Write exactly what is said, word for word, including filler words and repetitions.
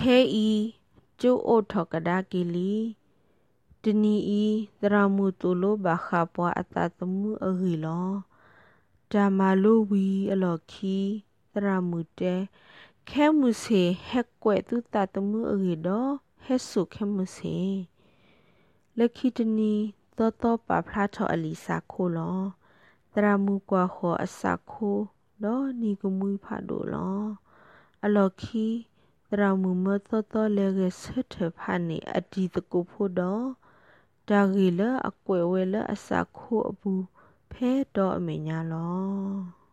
ခဲဤကျိုးအိုထော်ကဒါကီလီတနီဤသရမူတူလိုဘာခါပွားအတတမှုအဂီလောဒါမာလိုဝီအလော်ခီသရမူတဲခဲမှုစေဟက်ကွဲ့သူတတမှုအဂီတော့ဟက်ဆုခဲမှုစေလက်ခီတနီသောတော့ပါဖလားထော်အလီစာခိုလောသရမူကွာခေါ်အစာခိုတော့နီကမွေဖာဒိုလောအလော်ခီသရမူမသောတော့လေကဆထဖာနေအဒီတကူဖို့တော့ဒါဂီလအကွယ်ဝဲလအစာခိုအဘူးဖဲတော့အမေညာလော